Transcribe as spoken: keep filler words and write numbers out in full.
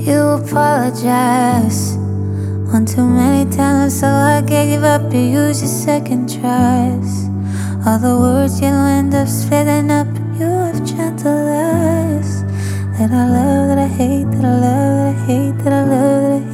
You apologize one too many times, so I gave up. You use your second tries. All the words you'll end up splitting up. You have gentle lies. That I love, that I hate, that I love, that I hate, that I love, that I